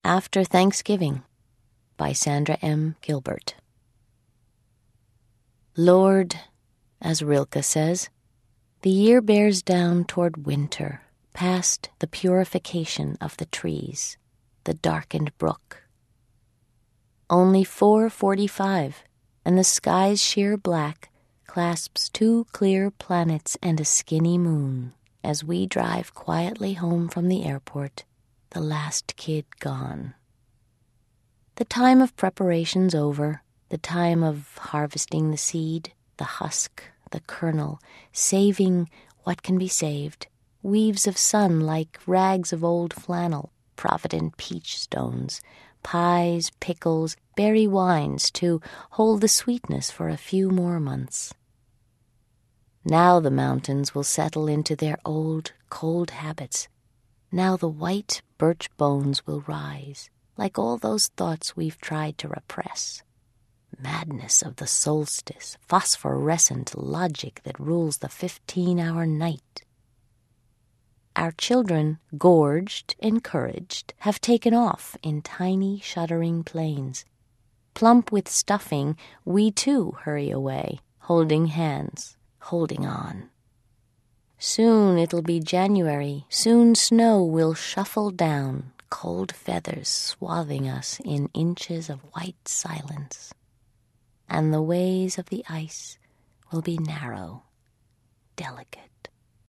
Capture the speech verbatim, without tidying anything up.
After Thanksgiving by Sandra M. Gilbert. Lord, as Rilke says, the year bears down toward winter, past the purification of the trees, the darkened brook. Only four forty-five, and the sky's sheer black clasps two clear planets and a skinny moon as we drive quietly home from the airport, the last kid gone. The time of preparation's over, the time of harvesting the seed, the husk, the kernel, saving what can be saved, weaves of sun like rags of old flannel, provident peach stones, pies, pickles, berry wines to hold the sweetness for a few more months. Now the mountains will settle into their old, cold habits. Now the white birch bones will rise, like all those thoughts we've tried to repress. Madness of the solstice, phosphorescent logic that rules the fifteen-hour night. Our children, gorged, encouraged, have taken off in tiny, shuddering planes. Plump with stuffing, we too hurry away, holding hands, holding on. Soon it'll be January, soon snow will shuffle down, cold feathers swathing us in inches of white silence. And the ways of the ice will be narrow, delicate.